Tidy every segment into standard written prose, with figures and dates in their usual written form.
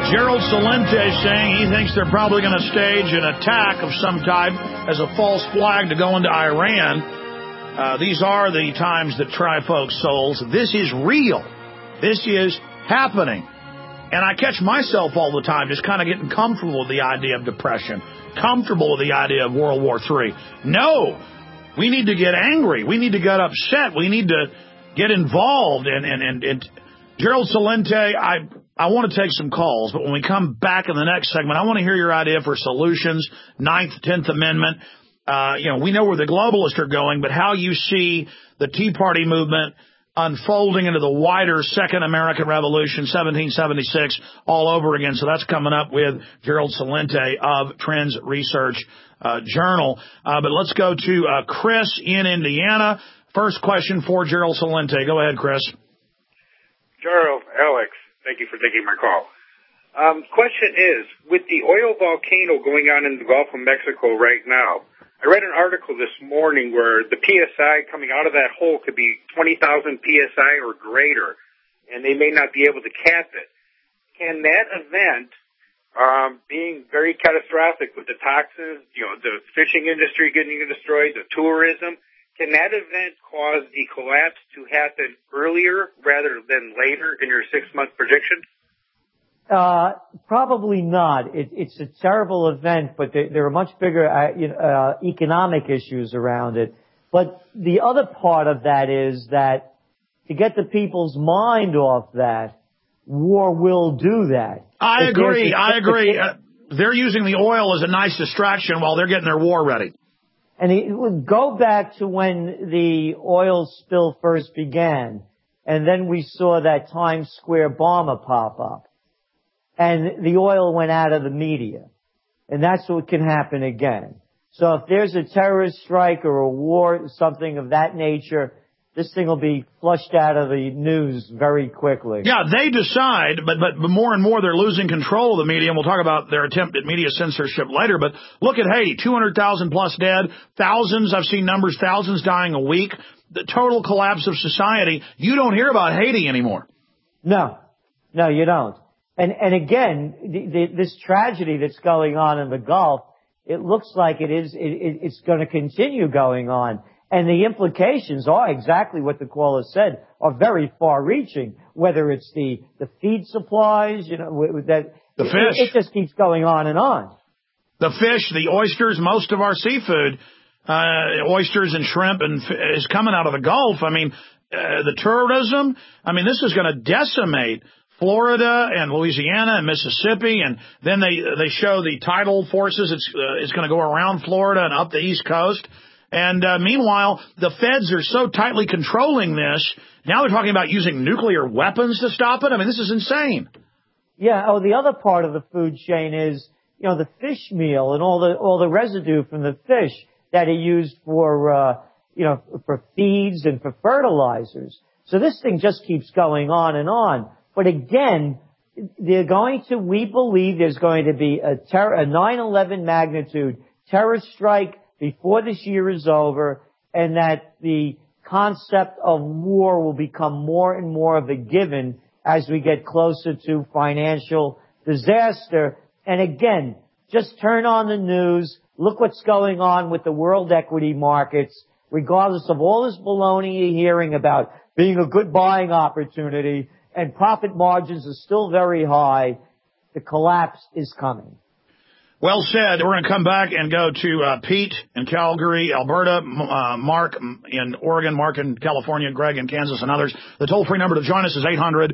Gerald Celente saying he thinks they're probably going to stage an attack of some type as a false flag to go into Iran. These are the times that try folks' souls. This is real. This is happening. And I catch myself all the time just kind of getting comfortable with the idea of depression, comfortable with the idea of World War III. No, we need to get angry. We need to get upset. We need to get involved. And Gerald Celente, I want to take some calls, but when we come back in the next segment, I want to hear your idea for solutions, 9th, 10th Amendment. We know where the globalists are going, but how you see the Tea Party movement unfolding into the wider Second American Revolution, 1776, all over again. So that's coming up with Gerald Celente of Trends Research Journal. But let's go to Chris in Indiana. First question for Gerald Celente. Go ahead, Chris. Gerald, Alex, thank you for taking my call. Question is, with the oil volcano going on in the Gulf of Mexico right now, I read an article this morning where the PSI coming out of that hole could be 20,000 PSI or greater, and they may not be able to cap it. Can that event, being very catastrophic with the toxins, the fishing industry getting destroyed, the tourism, can that event cause the collapse to happen earlier rather than later in your 6-month prediction? Probably not. It's a terrible event, but there are much bigger economic issues around it. But the other part of that is that to get the people's mind off that, war will do that. I agree. They're using the oil as a nice distraction while they're getting their war ready. And it would go back to when the oil spill first began, and then we saw that Times Square bomber pop up. And the oil went out of the media. And that's what can happen again. So if there's a terrorist strike or a war, something of that nature, this thing will be flushed out of the news very quickly. Yeah, they decide, but more and more they're losing control of the media, and we'll talk about their attempt at media censorship later. But look at Haiti, 200,000 plus dead, thousands, I've seen numbers, thousands dying a week, the total collapse of society. You don't hear about Haiti anymore. No, you don't. And again, this tragedy that's going on in the Gulf, it looks like it's going to continue going on. And the implications are exactly what the caller said, are very far-reaching. Whether it's the feed supplies, the fish, it just keeps going on and on. The fish, the oysters, most of our seafood, oysters and shrimp, is coming out of the Gulf. I mean, the tourism. I mean, this is going to decimate Florida and Louisiana and Mississippi, and then they show the tidal forces. It's going to go around Florida and up the East Coast. And meanwhile, the feds are so tightly controlling this. Now they're talking about using nuclear weapons to stop it. I mean, this is insane. Yeah. Oh, the other part of the food chain is, the fish meal and all the residue from the fish that are used for feeds and for fertilizers. So this thing just keeps going on and on. But again, we believe there's going to be a 9/11 magnitude terrorist strike before this year is over, and that the concept of war will become more and more of a given as we get closer to financial disaster. And again, just turn on the news, look what's going on with the world equity markets, regardless of all this baloney you're hearing about being a good buying opportunity, and profit margins are still very high. The collapse is coming. Well said. We're going to come back and go to Pete in Calgary, Alberta, Mark in Oregon, Mark in California, Greg in Kansas, and others. The toll-free number to join us is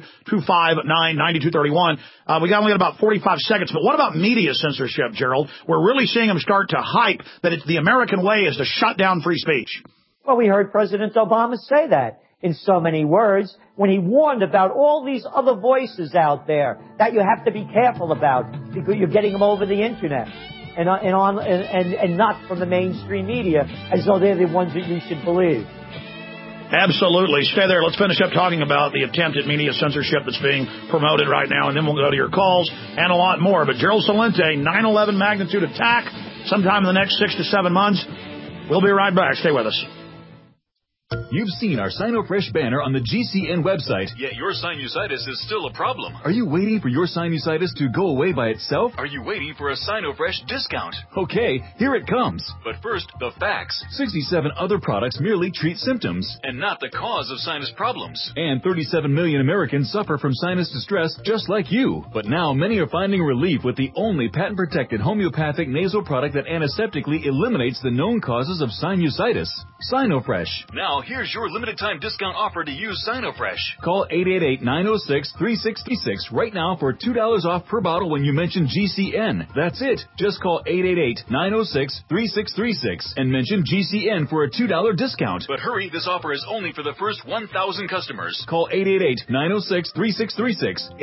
800-259-9231. We only got about 45 seconds, but what about media censorship, Gerald? We're really seeing them start to hype that the American way is to shut down free speech. Well, we heard President Obama say that in so many words when he warned about all these other voices out there that you have to be careful about because you're getting them over the internet and not from the mainstream media as though they're the ones that you should believe. Absolutely. Stay there. Let's finish up talking about the attempt at media censorship that's being promoted right now, and then we'll go to your calls and a lot more. But Gerald Celente, 9/11 magnitude attack sometime in the next 6 to 7 months. We'll be right back. Stay with us. You've seen our SinoFresh banner on the GCN website, yet your sinusitis is still a problem. Are you waiting for your sinusitis to go away by itself? Are you waiting for a SinoFresh discount? Okay, here it comes. But first, the facts. 67 other products merely treat symptoms and not the cause of sinus problems. And 37 million Americans suffer from sinus distress just like you. But now many are finding relief with the only patent-protected homeopathic nasal product that antiseptically eliminates the known causes of sinusitis. SinoFresh. Now here's your limited time discount offer to use SinoFresh. Call 888-906-3636 right now for $2 off per bottle when you mention GCN. That's it. Just call 888-906-3636 and mention GCN for a $2 discount. But hurry, this offer is only for the first 1,000 customers. Call 888-906-3636.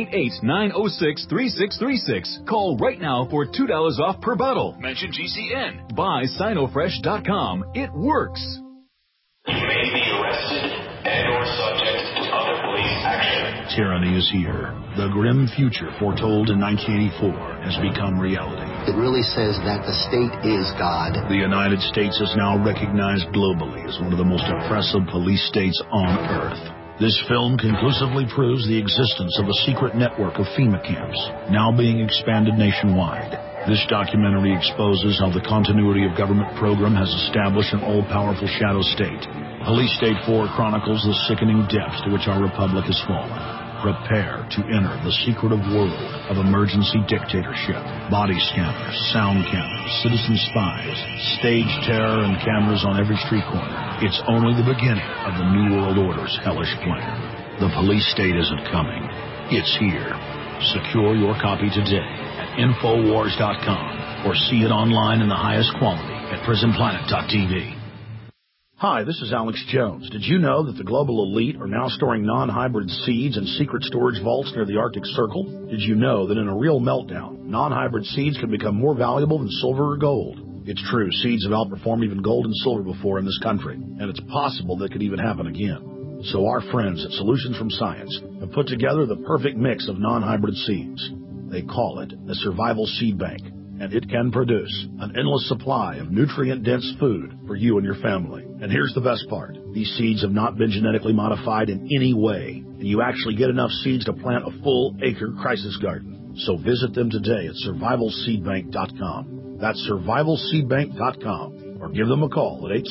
888-906-3636. Call right now for $2 off per bottle. Mention GCN. Buy SinoFresh.com. It works. You may be arrested and or subject to other police action. Tyranny is here. The grim future foretold in 1984 has become reality. It really says that the state is God. The United States is now recognized globally as one of the most oppressive police states on earth. This film conclusively proves the existence of a secret network of FEMA camps, now being expanded nationwide. This documentary exposes how the continuity of government program has established an all-powerful shadow state. Police State 4 chronicles the sickening depths to which our republic has fallen. Prepare to enter the secretive world of emergency dictatorship. Body scanners, sound cameras, citizen spies, stage terror, and cameras on every street corner. It's only the beginning of the New World Order's hellish plan. The police state isn't coming. It's here. Secure your copy today at Infowars.com or see it online in the highest quality at PrisonPlanet.tv. Hi, this is Alex Jones. Did you know that the global elite are now storing non-hybrid seeds in secret storage vaults near the Arctic Circle? Did you know that in a real meltdown, non-hybrid seeds can become more valuable than silver or gold? It's true, seeds have outperformed even gold and silver before in this country, and it's possible that could even happen again. So our friends at Solutions from Science have put together the perfect mix of non-hybrid seeds. They call it a survival seed bank, and it can produce an endless supply of nutrient-dense food for you and your family. And here's the best part. These seeds have not been genetically modified in any way, and you actually get enough seeds to plant a full-acre crisis garden. So visit them today at survivalseedbank.com. That's survivalseedbank.com, or give them a call at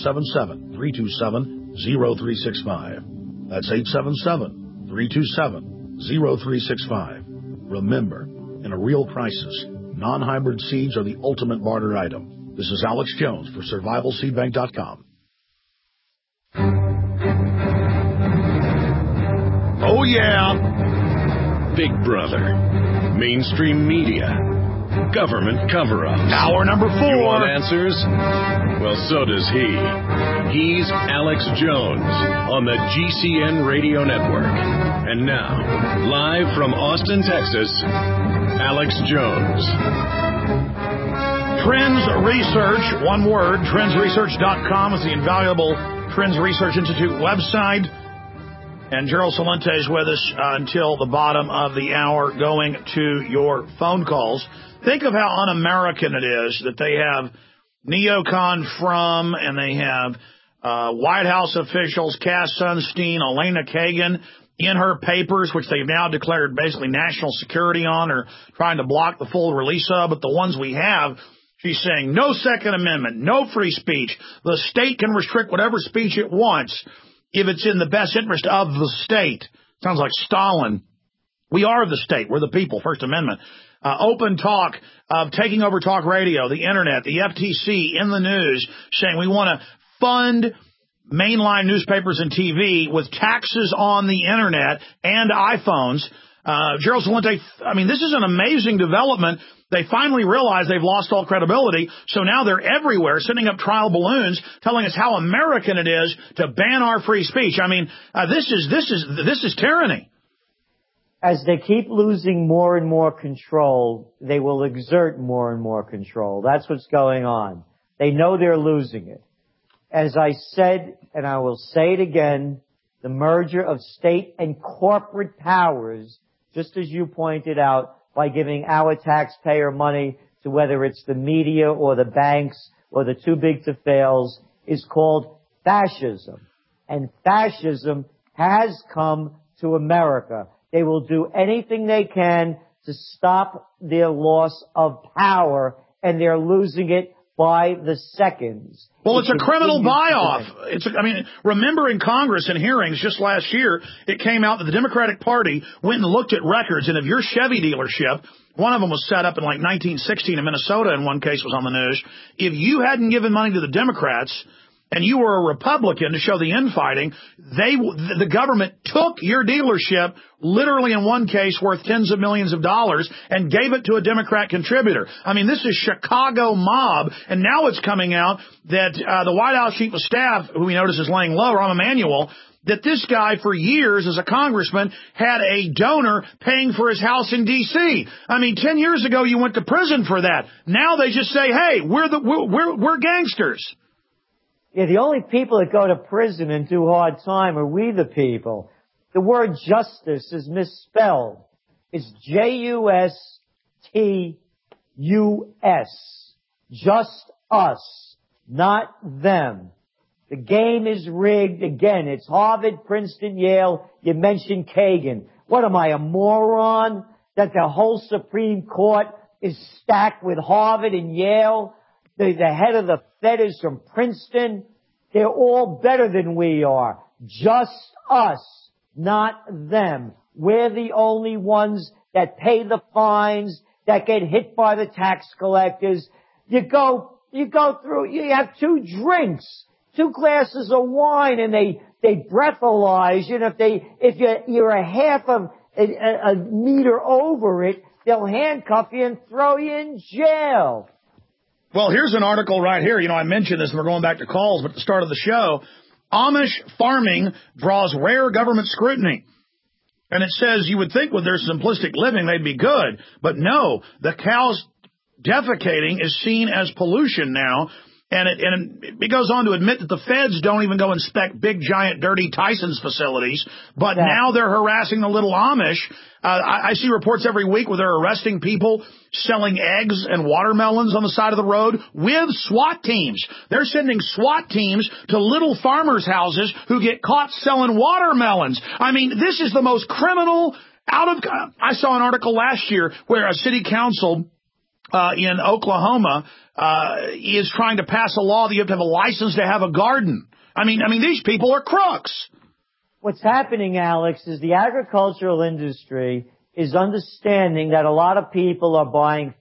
877-327-0365. That's 877-327-0365. Remember, in a real crisis, non-hybrid seeds are the ultimate barter item. This is Alex Jones for survivalseedbank.com. Oh, yeah. Big Brother. Mainstream media. Government cover-ups. Hour number 4. You want answers? Well, so does he. He's Alex Jones on the GCN Radio Network. And now, live from Austin, Texas, Alex Jones. Trends Research, one word, trendsresearch.com is the invaluable Trends Research Institute website. And Gerald Celente is with us until the bottom of the hour, going to your phone calls. Think of how un-American it is that they have neocon from, and they have White House officials, Cass Sunstein, Elena Kagan, in her papers, which they've now declared basically national security on, or trying to block the full release of. But the ones we have, she's saying no Second Amendment, no free speech. The state can restrict whatever speech it wants if it's in the best interest of the state. Sounds like Stalin. We are the state. We're the people. First Amendment. Open talk of taking over talk radio, the internet, the FTC in the news, saying we want to fund mainline newspapers and TV with taxes on the internet and iPhones. Gerald Celente, I mean, this is an amazing development. They finally realize they've lost all credibility, so now they're everywhere sending up trial balloons telling us how American it is to ban our free speech. I mean, this is tyranny. As they keep losing more and more control, they will exert more and more control. That's what's going on. They know they're losing it. As I said, and I will say it again, the merger of state and corporate powers, just as you pointed out, by giving our taxpayer money to whether it's the media or the banks or the too big to fails, is called fascism. and fascism has come to America. They will do anything they can to stop their loss of power, and they're losing it by the seconds. Well, it's a criminal buy-off. Remember in Congress in hearings just last year, it came out that the Democratic Party went and looked at records, and if your Chevy dealership, one of them was set up in like 1916 in Minnesota, in one case was on the news, if you hadn't given money to the Democrats and you were a Republican to show the infighting, the government took your dealership, literally in one case worth tens of millions of dollars, and gave it to a Democrat contributor. I mean, this is Chicago mob, and now it's coming out that the White House Chief of Staff, who we notice is laying low, Rahm Emanuel, that this guy for years as a congressman had a donor paying for his house in D.C. I mean, 10 years ago you went to prison for that. Now they just say, hey, we're gangsters. Yeah, the only people that go to prison and do hard time are we the people. The word justice is misspelled. It's Justus. Just us, not them. The game is rigged. Again, it's Harvard, Princeton, Yale. You mentioned Kagan. What am I, a moron? That the whole Supreme Court is stacked with Harvard and Yale? The head of the Fed is from Princeton. They're all better than we are. Just us, not them. We're the only ones that pay the fines, that get hit by the tax collectors. You go through, you have 2 drinks, 2 glasses of wine, and they breathalyze you. And if you're a half of a meter over it, they'll handcuff you and throw you in jail. Well, here's an article right here. I mentioned this, and we're going back to calls, but at the start of the show, Amish farming draws rare government scrutiny. And it says you would think with their simplistic living they'd be good, but no, the cows defecating is seen as pollution now. And it goes on to admit that the feds don't even go inspect big, giant, dirty Tyson's facilities, but now they're harassing the little Amish. I see reports every week where they're arresting people selling eggs and watermelons on the side of the road with SWAT teams. They're sending SWAT teams to little farmers' houses who get caught selling watermelons. I mean, this is the most criminal I saw an article last year where a city council in Oklahoma is trying to pass a law that you have to have a license to have a garden. I mean, these people are crooks. What's happening, Alex, is the agricultural industry is understanding that a lot of people are buying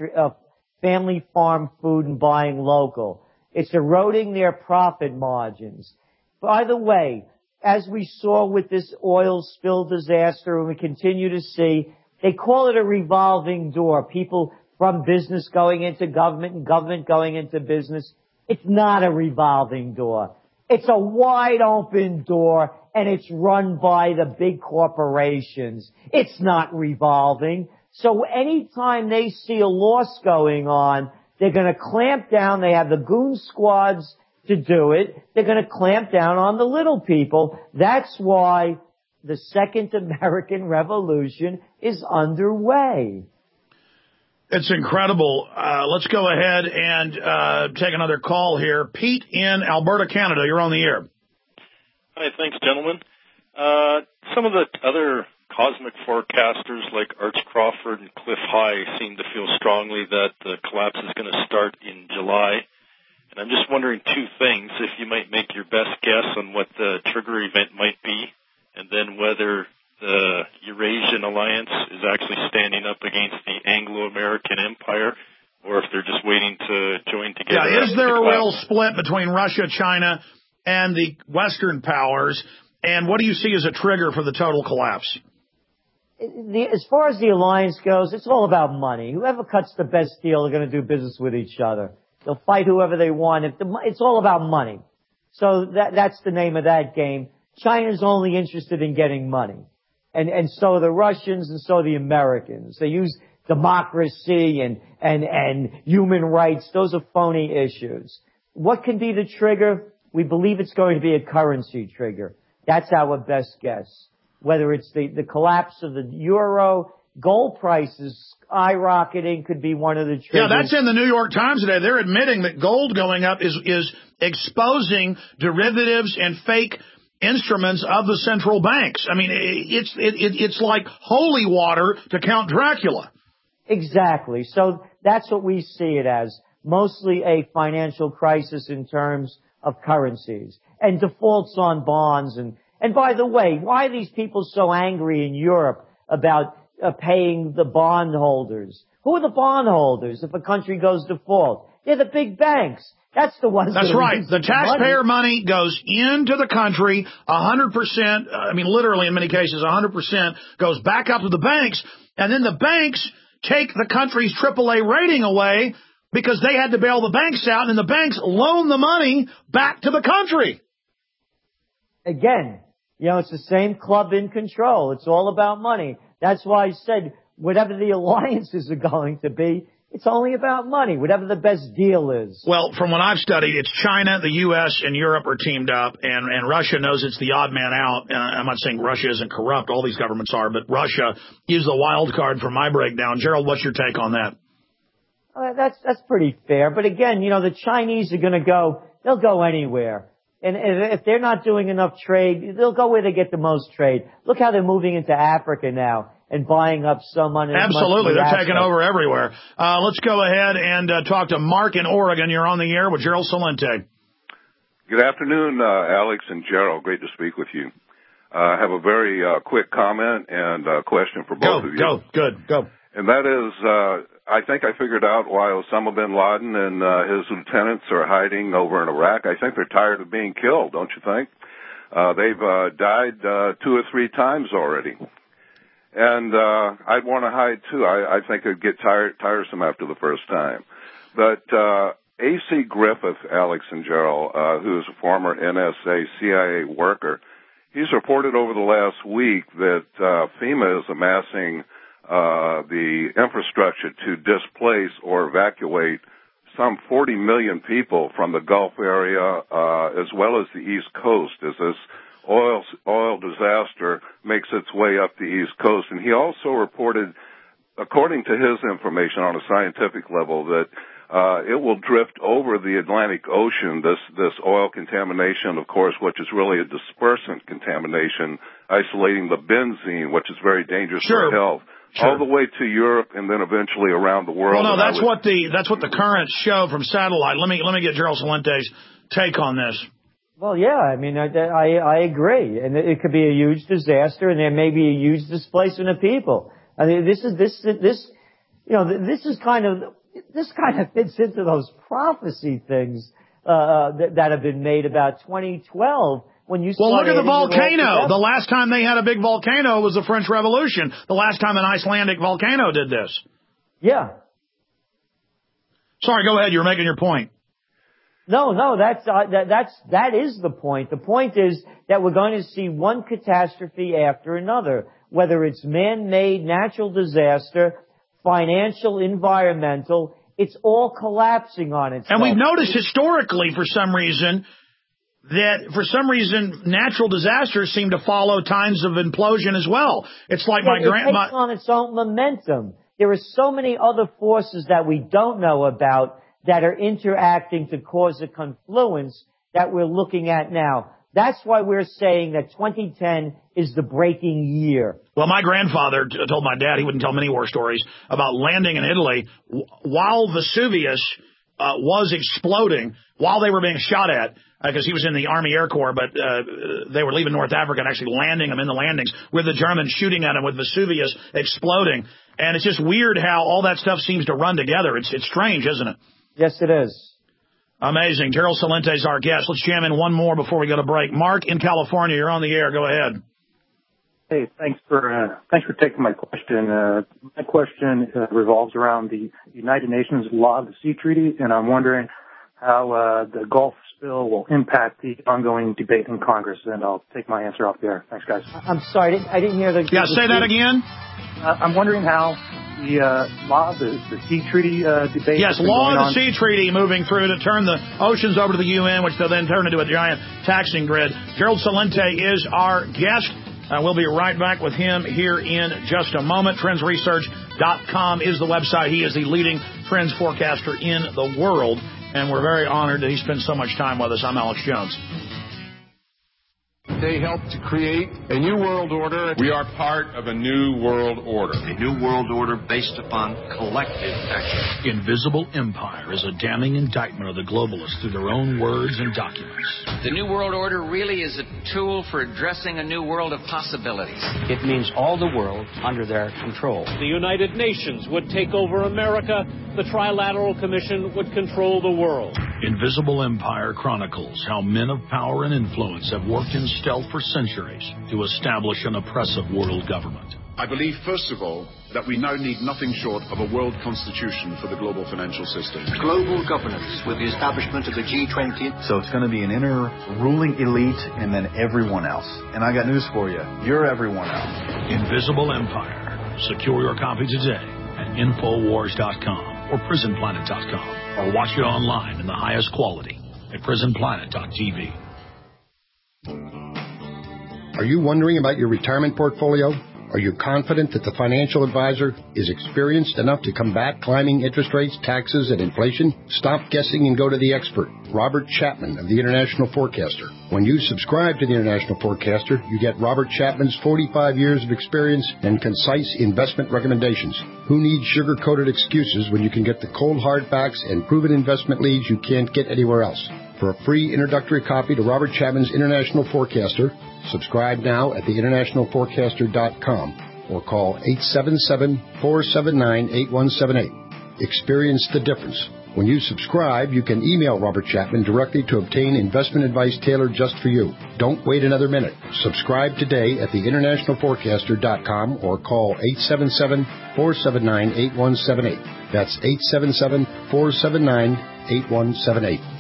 family farm food and buying local. It's eroding their profit margins. By the way, as we saw with this oil spill disaster, and we continue to see, they call it a revolving door. People from business going into government and government going into business. It's not a revolving door. It's a wide open door, and it's run by the big corporations. It's not revolving. So anytime they see a loss going on, they're going to clamp down. They have the goon squads to do it. They're going to clamp down on the little people. That's why the Second American Revolution is underway. It's incredible. Let's go ahead and take another call here. Pete in Alberta, Canada. You're on the air. Hi, thanks, gentlemen. Some of the other cosmic forecasters like Arch Crawford and Cliff High seem to feel strongly that the collapse is going to start in July. And I'm just wondering 2 things, if you might make your best guess on what the trigger event might be, and then whether the Eurasian Alliance is actually standing up against the Anglo-American Empire, or if they're just waiting to join together. Yeah, is there a real split between Russia, China, and the Western powers? And what do you see as a trigger for the total collapse? As far as the alliance goes, it's all about money. Whoever cuts the best deal are going to do business with each other. They'll fight whoever they want. It's all about money. So that's the name of that game. China's only interested in getting money. And so the Russians and so the Americans. They use democracy and human rights. Those are phony issues. What can be the trigger? We believe it's going to be a currency trigger. That's our best guess. Whether it's the collapse of the euro, gold prices skyrocketing could be one of the triggers. Yeah, that's in the New York Times today. They're admitting that gold going up is exposing derivatives and fake instruments of the central banks. I mean, it's like holy water to Count Dracula. Exactly. So that's what we see it as, mostly a financial crisis in terms of currencies and defaults on bonds. And by the way, why are these people so angry in Europe about paying the bondholders? Who are the bondholders if a country goes default? They're the big banks. That's the ones. That's right. The taxpayer money goes into the country 100%. I mean, literally in many cases, 100% goes back up to the banks. And then the banks take the country's AAA rating away because they had to bail the banks out, and the banks loan the money back to the country. Again, it's the same club in control. It's all about money. That's why I said whatever the alliances are going to be, it's only about money, whatever the best deal is. Well, from what I've studied, it's China, the U.S., and Europe are teamed up, and Russia knows it's the odd man out. I'm not saying Russia isn't corrupt. All these governments are, but Russia is the wild card for my breakdown. Gerald, what's your take on that? That's pretty fair. But again, the Chinese are going to they'll go anywhere. And if they're not doing enough trade, they'll go where they get the most trade. Look how they're moving into Africa now and buying up so much. Absolutely. They're taking over everywhere. Let's go ahead and talk to Mark in Oregon. You're on the air with Gerald Celente. Good afternoon, Alex and Gerald. Great to speak with you. I have a very quick comment and question for both of you. Go. And that is, I think I figured out why Osama bin Laden and his lieutenants are hiding over in Iraq. I think they're tired of being killed, don't you think? They've died 2 or 3 times already. And I'd want to hide, too. I think it'd get tiresome after the first time. But A.C. Griffith, Alex and Gerald, who is a former NSA CIA worker, he's reported over the last week that FEMA is amassing the infrastructure to displace or evacuate some 40 million people from the Gulf area as well as the East Coast as this oil disaster makes its way up the East Coast. And he also reported, according to his information on a scientific level, that it will drift over the Atlantic Ocean, this oil contamination, of course, which is really a dispersant contamination, isolating the benzene, which is very dangerous for health. Sure. All the way to Europe and then eventually around the world. Well, no, that's what the currents show from satellite. Let me get Gerald Celente's take on this. Well, yeah, I mean, I agree, and it could be a huge disaster, and there may be a huge displacement of people. I mean, this kind of fits into those prophecy things that have been made about 2012. Well, look at the volcano. The last time they had a big volcano was the French Revolution. The last time an Icelandic volcano did this. Yeah. Sorry, go ahead. You were making your point. No, that is the point. The point is that we're going to see one catastrophe after another, whether it's man-made, natural disaster, financial, environmental. It's all collapsing on itself. And we've noticed historically, for some reason, natural disasters seem to follow times of implosion as well. It's like it takes on its own momentum. There are so many other forces that we don't know about that are interacting to cause a confluence that we're looking at now. That's why we're saying that 2010 is the breaking year. Well, my grandfather told my dad, he wouldn't tell many war stories, about landing in Italy while Vesuvius was exploding, while they were being shot at, because he was in the Army Air Corps, but they were leaving North Africa and actually landing him in the landings with the Germans shooting at him with Vesuvius exploding. And it's just weird how all that stuff seems to run together. It's strange, isn't it? Yes, it is. Amazing. Gerald Celente is our guest. Let's jam in one more before we go to break. Mark in California, you're on the air. Go ahead. Hey, thanks for taking my question. My question revolves around the United Nations Law of the Sea Treaty, and I'm wondering how the Gulf spill will impact the ongoing debate in Congress. And I'll take my answer off the air. Thanks, guys. I'm sorry, I didn't hear the. Yeah, say that again. I'm wondering how the law of the Sea Treaty debate. Yes, law of the Sea Treaty moving through to turn the oceans over to the UN, which they'll then turn into a giant taxing grid. Gerald Celente is our guest. We'll be right back with him here in just a moment. TrendsResearch.com is the website. He is the leading trends forecaster in the world, and we're very honored that he spends so much time with us. I'm Alex Jones. They helped to create a new world order. We are part of a new world order. A new world order based upon collective action. Invisible Empire is a damning indictment of the globalists through their own words and documents. The new world order really is a tool for addressing a new world of possibilities. It means all the world under their control. The United Nations would take over America. The Trilateral Commission would control the world. Invisible Empire chronicles how men of power and influence have worked in stealth for centuries to establish an oppressive world government. I believe, first of all, that we now need nothing short of a world constitution for the global financial system. Global governance with the establishment of the G20. So it's going to be an inner ruling elite and then everyone else. And I got news for you. You're everyone else. Invisible Empire. Secure your copy today at Infowars.com or PrisonPlanet.com, or watch it online in the highest quality at PrisonPlanet.tv. Are you wondering about your retirement portfolio? Are you confident that the financial advisor is experienced enough to combat climbing interest rates, taxes, and inflation? Stop guessing and go to the expert, Robert Chapman of the International Forecaster. When you subscribe to the International Forecaster, you get Robert Chapman's 45 years of experience and concise investment recommendations. Who needs sugar-coated excuses when you can get the cold hard facts and proven investment leads you can't get anywhere else? For a free introductory copy to Robert Chapman's International Forecaster, subscribe now at theinternationalforecaster.com or call 877-479-8178. Experience the difference. When you subscribe, you can email Robert Chapman directly to obtain investment advice tailored just for you. Don't wait another minute. Subscribe today at theinternationalforecaster.com or call 877-479-8178. That's 877-479-8178.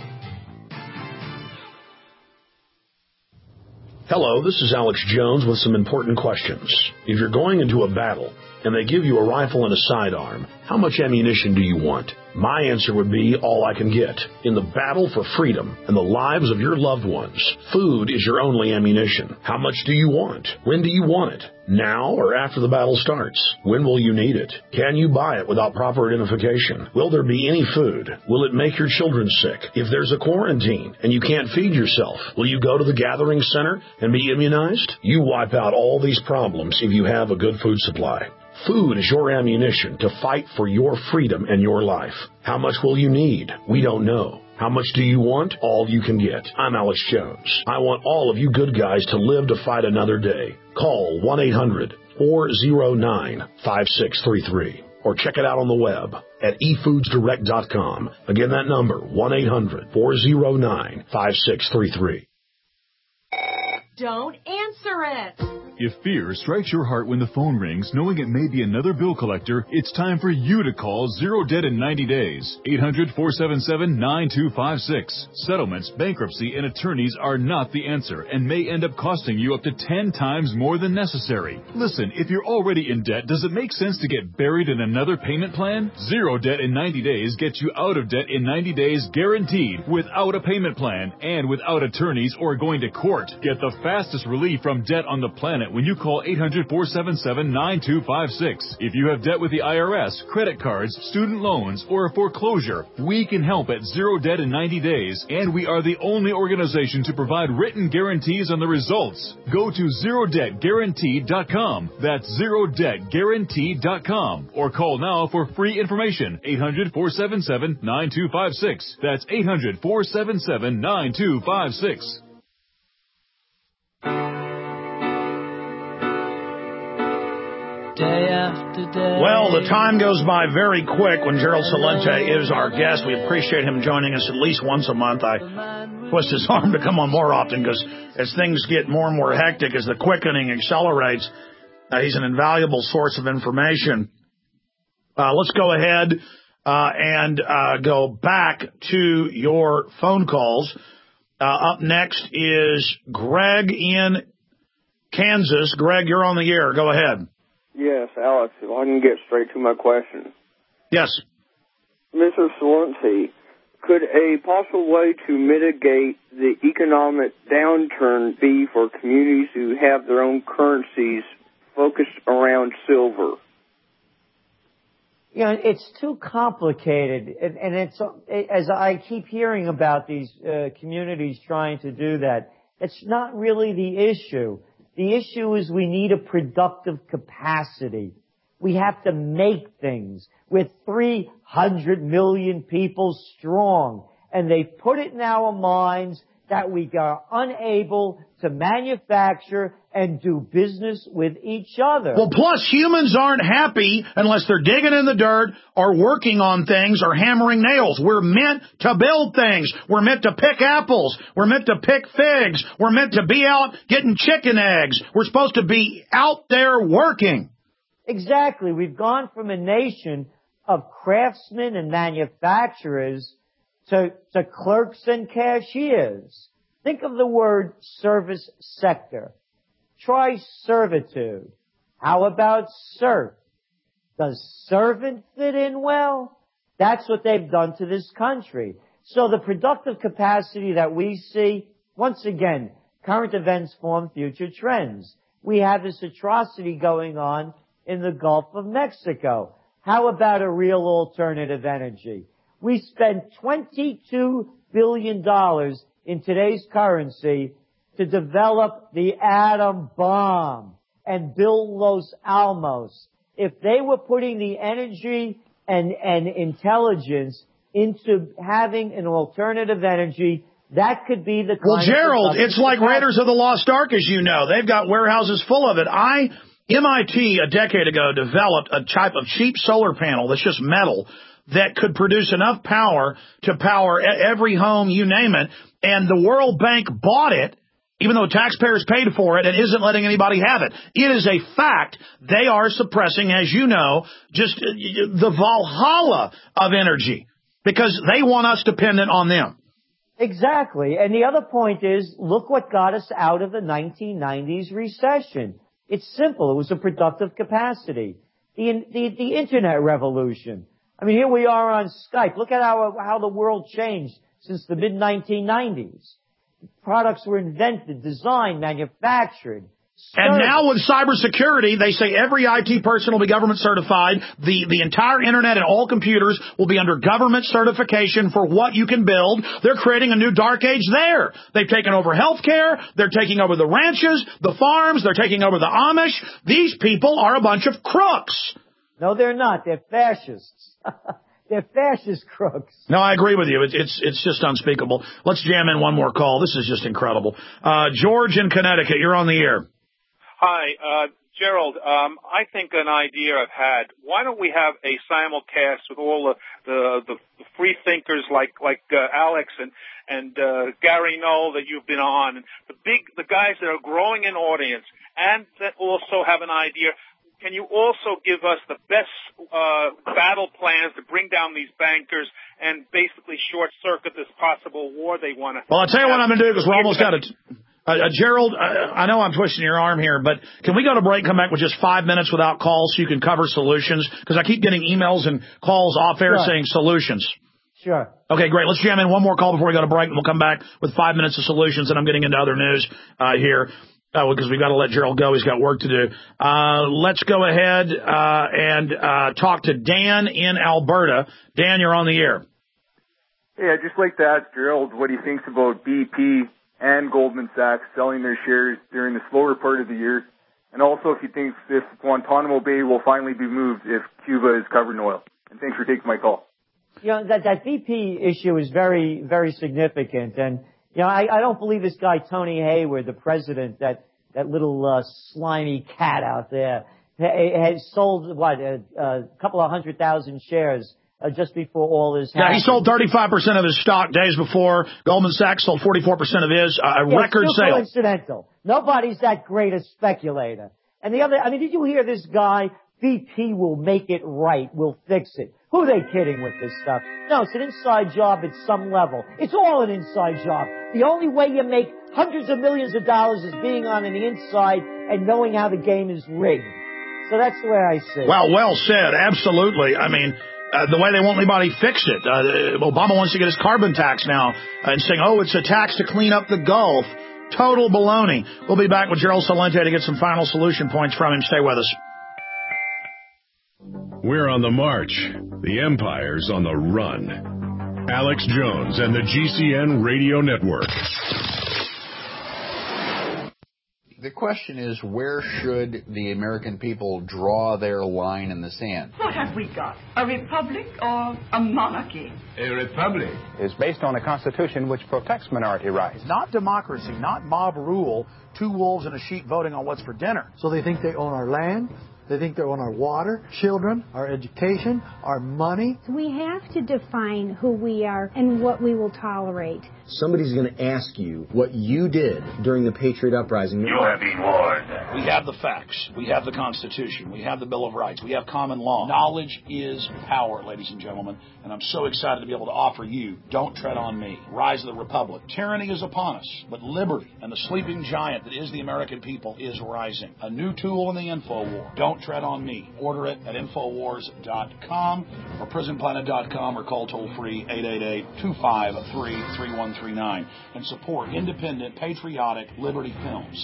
Hello, this is Alex Jones with some important questions. If you're going into a battle and they give you a rifle and a sidearm, how much ammunition do you want? My answer would be all I can get. In the battle for freedom and the lives of your loved ones, food is your only ammunition. How much do you want? When do you want it? Now or after the battle starts? When will you need it? Can you buy it without proper identification? Will there be any food? Will it make your children sick? If there's a quarantine and you can't feed yourself, will you go to the gathering center and be immunized? You wipe out all these problems if you have a good food supply. Food is your ammunition to fight for your freedom and your life. How much will you need? We don't know. How much do you want? All you can get. I'm Alex Jones. I want all of you good guys to live to fight another day. Call 1-800-409-5633 or check it out on the web at efoodsdirect.com. Again, that number, 1-800-409-5633. Don't answer it. If fear strikes your heart when the phone rings, knowing it may be another bill collector, it's time for you to call Zero Debt in 90 days. 800-477-9256. Settlements, bankruptcy, and attorneys are not the answer and may end up costing you up to 10 times more than necessary. Listen, if you're already in debt, does it make sense to get buried in another payment plan? Zero Debt in 90 days gets you out of debt in 90 days guaranteed, without a payment plan and without attorneys or going to court. Get the fastest relief from debt on the planet when you call 800-477-9256. If you have debt with the IRS, credit cards, student loans, or a foreclosure, we can help at Zero Debt in 90 days, and we are the only organization to provide written guarantees on the results. Go to ZeroDebtGuaranteed.com. That's ZeroDebtGuaranteed.com. Or call now for free information. 800-477-9256. That's 800-477-9256. Day after day. Well, the time goes by very quick when Gerald Celente is our guest. We appreciate him joining us at least once a month. I twist his arm to come on more often because as things get more and more hectic, as the quickening accelerates, he's an invaluable source of information. Let's go ahead and go back to your phone calls. Up next is Greg in Kansas. Greg, you're on the air. Go ahead. Yes, Alex, if I can get straight to my question. Yes. Mr. Celente, could a possible way to mitigate the economic downturn be for communities who have their own currencies focused around silver? You know, it's too complicated, and it's, as I keep hearing about these communities trying to do that, That's not really the issue. The issue is we need a productive capacity. We have to make things. We're 300 million people strong, and they put it in our minds that we are unable to manufacture and do business with each other. Well, plus humans aren't happy unless they're digging in the dirt or working on things or hammering nails. We're meant to build things. We're meant to pick apples. We're meant to pick figs. We're meant to be out getting chicken eggs. We're supposed to be out there working. Exactly. We've gone from a nation of craftsmen and manufacturers to clerks and cashiers. Think of the word service sector. Try servitude. How about serf? Does servant fit in well? That's what they've done to this country. So the productive capacity that we see, once again, current events form future trends. We have this atrocity going on in the Gulf of Mexico. How about a real alternative energy? We spent $22 billion in today's currency to develop the atom bomb and build Los Alamos. If they were putting the energy and intelligence into having an alternative energy, that could be the kind Well, Gerald, it's like Raiders of the Lost Ark, as you know. They've got warehouses full of it. MIT a decade ago developed a type of cheap solar panel that's just metal that could produce enough power to power every home, you name it, and the World Bank bought it, even though taxpayers paid for it, and isn't letting anybody have it. It is a fact. They are suppressing, as you know, just the Valhalla of energy because they want us dependent on them. Exactly. And the other point is, look what got us out of the 1990s recession. It's simple. It was a productive capacity. The internet revolution. I mean, here we are on Skype. Look at how the world changed since the mid-1990s. Products were invented, designed, manufactured. And now with cybersecurity, they say every IT person will be government certified. The entire internet and all computers will be under government certification for what you can build. They're creating a new dark age there. They've taken over healthcare. They're taking over the ranches, the farms. They're taking over the Amish. These people are a bunch of crooks. No, they're not. They're fascists. They're fascist crooks. No, I agree with you. It's just unspeakable. Let's jam in one more call. This is just incredible. George in Connecticut, you're on the air. Hi, Gerald. I think an idea I've had. Why don't we have a simulcast with all the free thinkers like Alex and Gary Null that you've been on, and the guys that are growing in audience, and that also have an idea. Can you also give us the best battle plans to bring down these bankers and basically short-circuit this possible war they want to... Well, I'll tell you what I'm going to do because we're almost out of... Gerald, I know I'm twisting your arm here, but can we go to break and come back with just 5 minutes without calls so you can cover solutions? Because I keep getting emails and calls off air saying solutions. Sure. Okay, great. Let's jam in one more call before we go to break, and we'll come back with 5 minutes of solutions, and I'm getting into other news here. Because we've got to let Gerald go. He's got work to do. Let's go ahead and talk to Dan in Alberta. Dan, you're on the air. Hey, I'd just like to ask Gerald what he thinks about BP and Goldman Sachs selling their shares during the slower part of the year, and also if he thinks if Guantanamo Bay will finally be moved if Cuba is covered in oil. And thanks for taking my call. You know, that BP issue is very, very significant. And, you know, I don't believe this guy, Tony Hayward, the president, that little slimy cat out there, has sold, a couple of 100,000 shares just before all this happened. Yeah, he sold 35% of his stock days before. Goldman Sachs sold 44% of his, record sale. Coincidental. Nobody's that great a speculator. And did you hear this guy? BP will make it right. We'll fix it. Who are they kidding with this stuff? No, it's an inside job at some level. It's all an inside job. The only way you make hundreds of millions of dollars is being on the inside and knowing how the game is rigged. So that's the way I see it. Well said. Absolutely. I mean, the way they won't let anybody fix it. Obama wants to get his carbon tax now and saying, it's a tax to clean up the Gulf. Total baloney. We'll be back with Gerald Celente to get some final solution points from him. Stay with us. We're on the march. The empire's on the run. Alex Jones and the GCN Radio Network. The question is, where should the American people draw their line in the sand? What have we got? A republic or a monarchy? A republic is based on a constitution which protects minority rights. Not democracy, not mob rule, two wolves and a sheep voting on what's for dinner. So they think they own our land, they think they own our water, children, our education, our money. We have to define who we are and what we will tolerate. Somebody's going to ask you what you did during the Patriot Uprising. You have been warned. We have the facts. We have the Constitution. We have the Bill of Rights. We have common law. Knowledge is power, ladies and gentlemen. And I'm so excited to be able to offer you Don't Tread on Me, Rise of the Republic. Tyranny is upon us, but liberty and the sleeping giant that is the American people is rising. A new tool in the info war. Don't Tread on Me. Order it at Infowars.com or PrisonPlanet.com or call toll-free 888-253-3139 and support independent, patriotic Liberty Films.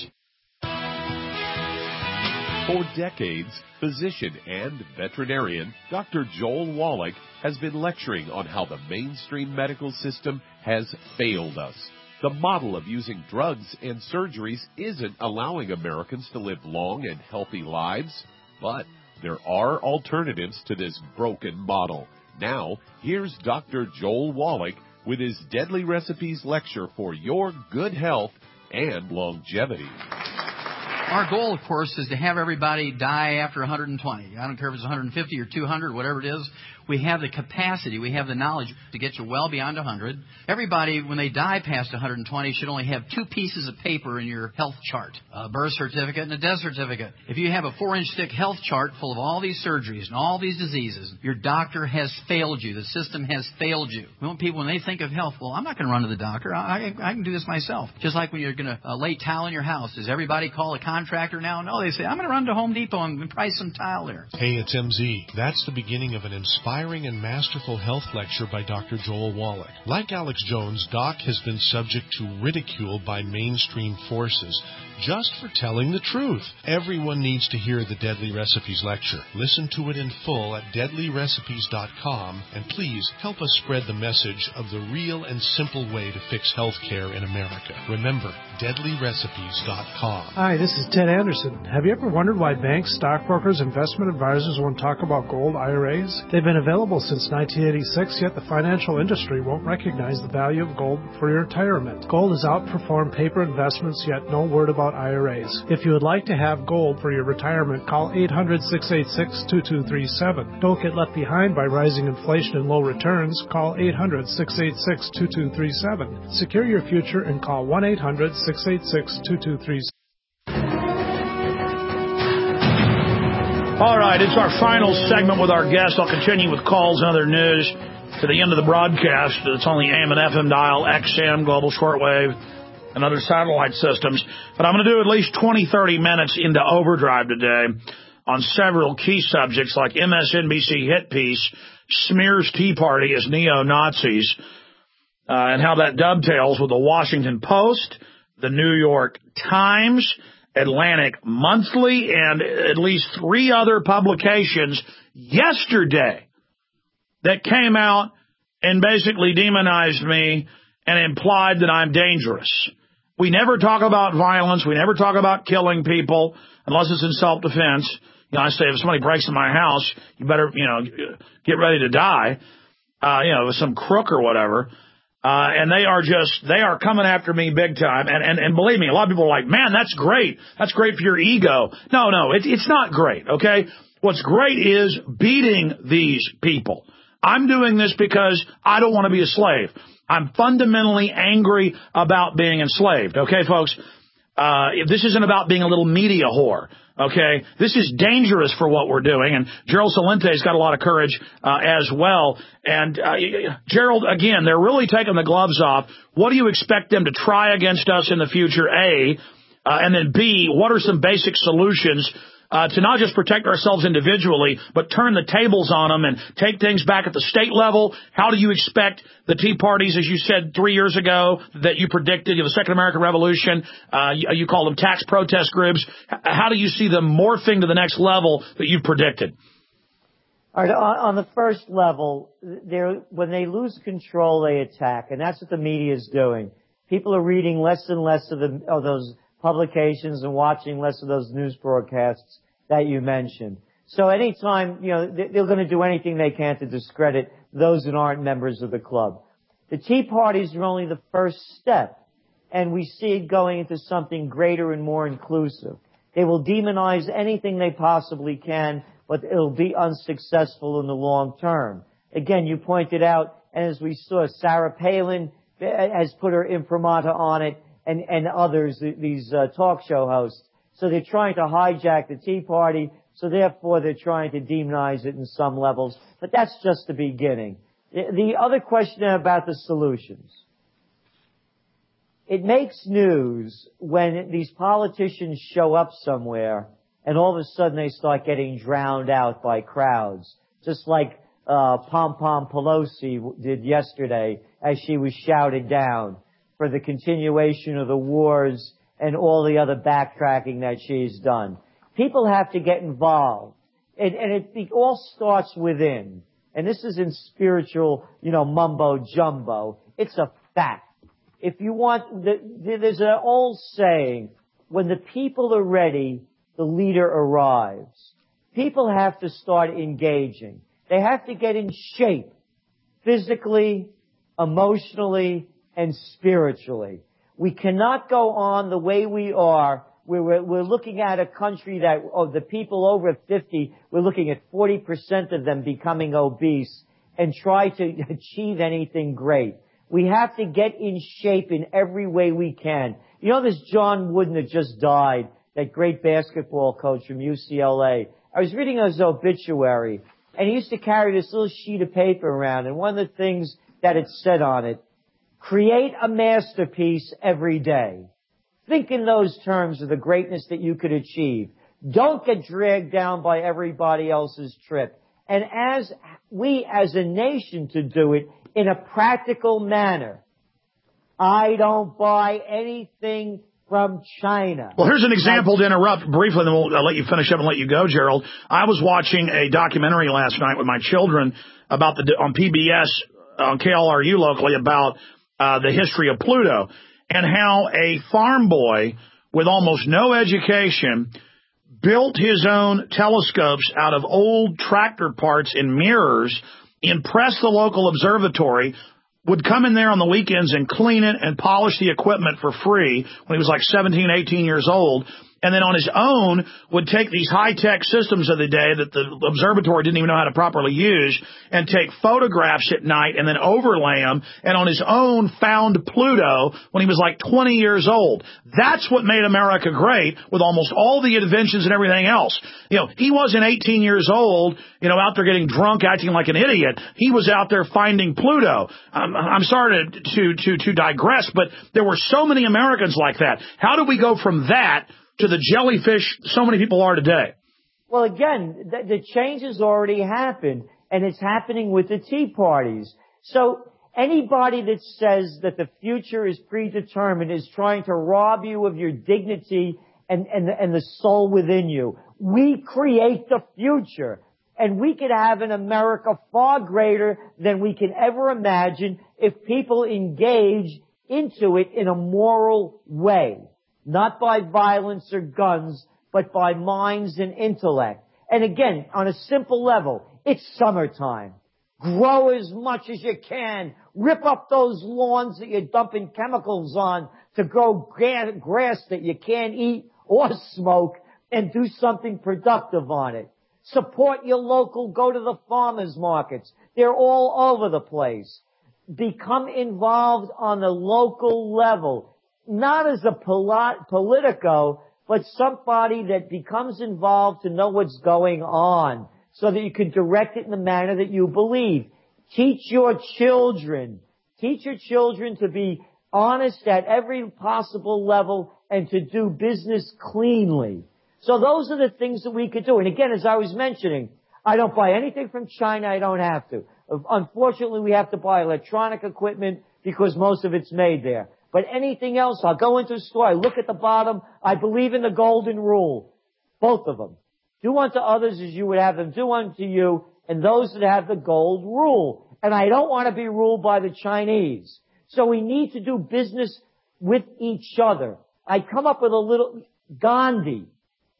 For decades, physician and veterinarian Dr. Joel Wallach has been lecturing on how the mainstream medical system has failed us. The model of using drugs and surgeries isn't allowing Americans to live long and healthy lives, but there are alternatives to this broken model. Now, here's Dr. Joel Wallach with his Deadly Recipes lecture for your good health and longevity. Our goal, of course, is to have everybody die after 120. I don't care if it's 150 or 200, whatever it is. We have the capacity, we have the knowledge to get you well beyond 100. Everybody, when they die past 120, should only have 2 pieces of paper in your health chart, a birth certificate and a death certificate. If you have a 4-inch thick health chart full of all these surgeries and all these diseases, your doctor has failed you. The system has failed you. We want people, when they think of health, well, I'm not going to run to the doctor. I can do this myself. Just like when you're going to lay tile in your house. Does everybody call a contractor now? No, they say, I'm going to run to Home Depot and price some tile there. Hey, it's MZ. That's the beginning of an inspiring and masterful health lecture by Dr. Joel Wallach. Like Alex Jones, Doc has been subject to ridicule by mainstream forces just for telling the truth. Everyone needs to hear the Deadly Recipes lecture. Listen to it in full at deadlyrecipes.com, and please help us spread the message of the real and simple way to fix health care in America. Remember, deadlyrecipes.com. Hi, this is Ted Anderson. Have you ever wondered why banks, stockbrokers, investment advisors won't talk about gold IRAs? They've been available since 1986, yet the financial industry won't recognize the value of gold for your retirement. Gold has outperformed paper investments, yet no word about IRAs. If you would like to have gold for your retirement, call 800-686-2237. Don't get left behind by rising inflation and low returns. Call 800-686-2237. Secure your future and call 1-800-686-2237. All right, it's our final segment with our guest. I'll continue with calls and other news to the end of the broadcast. It's on the AM and FM dial, XM, global shortwave, and other satellite systems. But I'm going to do at least 20, 30 minutes into overdrive today on several key subjects like MSNBC hit piece, smears Tea Party as neo-Nazis, and how that dovetails with the Washington Post, the New York Times, Atlantic Monthly, and at least 3 other publications yesterday that came out and basically demonized me and implied that I'm dangerous. We never talk about violence. We never talk about killing people unless it's in self-defense. You know, I say if somebody breaks in my house, you better, get ready to die, with some crook or whatever. And they are coming after me big time. And believe me, a lot of people are like, man, that's great. That's great for your ego. No, it's not great. Okay. What's great is beating these people. I'm doing this because I don't want to be a slave. I'm fundamentally angry about being enslaved. Okay, folks? This isn't about being a little media whore. Okay, this is dangerous for what we're doing, and Gerald Salente's got a lot of courage as well. And Gerald, again, they're really taking the gloves off. What do you expect them to try against us in the future, A? And then B, what are some basic solutions to not just protect ourselves individually, but turn the tables on them and take things back at the state level? How do you expect the Tea Parties, as you said 3 years ago, that you predicted, the Second American Revolution, you call them tax protest groups, how do you see them morphing to the next level that you predicted? All right, on the first level, when they lose control, they attack, and that's what the media is doing. People are reading less and less of those publications and watching less of those news broadcasts that you mentioned. So anytime, they're going to do anything they can to discredit those that aren't members of the club. The Tea Parties are only the first step, and we see it going into something greater and more inclusive. They will demonize anything they possibly can, but it'll be unsuccessful in the long term. Again, you pointed out, and as we saw, Sarah Palin has put her imprimatur on it, and others, these talk show hosts. So they're trying to hijack the Tea Party, so therefore they're trying to demonize it in some levels. But that's just the beginning. The other question about the solutions. It makes news when these politicians show up somewhere and all of a sudden they start getting drowned out by crowds. Just like Pom Pom Pelosi did yesterday as she was shouted down for the continuation of the wars and all the other backtracking that she's done. People have to get involved. And it all starts within. And this isn't spiritual, mumbo jumbo. It's a fact. If you want, there's an old saying, when the people are ready, the leader arrives. People have to start engaging. They have to get in shape, physically, emotionally, and spiritually. We cannot go on the way we are. We're looking at a country that, of the people over 50, we're looking at 40% of them becoming obese and try to achieve anything great. We have to get in shape in every way we can. This John Wooden that just died, that great basketball coach from UCLA. I was reading his obituary, and he used to carry this little sheet of paper around, and one of the things that it said on it, create a masterpiece every day. Think in those terms of the greatness that you could achieve. Don't get dragged down by everybody else's trip. And as a nation to do it in a practical manner. I don't buy anything from China. Well, here's an example to interrupt briefly, and then we'll let you finish up and let you go, Gerald. I was watching a documentary last night with my children about on PBS, on KLRU locally, about the history of Pluto and how a farm boy with almost no education built his own telescopes out of old tractor parts and mirrors, impressed the local observatory, would come in there on the weekends and clean it and polish the equipment for free when he was like 17, 18 years old. And then on his own would take these high-tech systems of the day that the observatory didn't even know how to properly use and take photographs at night and then overlay them, and on his own found Pluto when he was like 20 years old. That's what made America great, with almost all the inventions and everything else. He wasn't 18 years old, out there getting drunk, acting like an idiot. He was out there finding Pluto. I'm sorry to digress, but there were so many Americans like that. How do we go from that to the jellyfish so many people are today? Well, again, the change has already happened, and it's happening with the Tea Parties. So anybody that says that the future is predetermined is trying to rob you of your dignity and the soul within you. We create the future, and we could have an America far greater than we can ever imagine if people engage into it in a moral way. Not by violence or guns, but by minds and intellect. And again, on a simple level, it's summertime. Grow as much as you can. Rip up those lawns that you're dumping chemicals on to grow grass that you can't eat or smoke, and do something productive on it. Support your local, go to the farmers markets. They're all over the place. Become involved on the local level. Not as a politico, but somebody that becomes involved to know what's going on so that you can direct it in the manner that you believe. Teach your children to be honest at every possible level and to do business cleanly. So those are the things that we could do. And again, as I was mentioning, I don't buy anything from China. I don't have to. Unfortunately, we have to buy electronic equipment because most of it's made there. But anything else, I'll go into a store, I look at the bottom, I believe in the golden rule. Both of them. Do unto others as you would have them do unto you, and those that have the gold rule. And I don't want to be ruled by the Chinese. So we need to do business with each other. I come up with a little, Gandhi.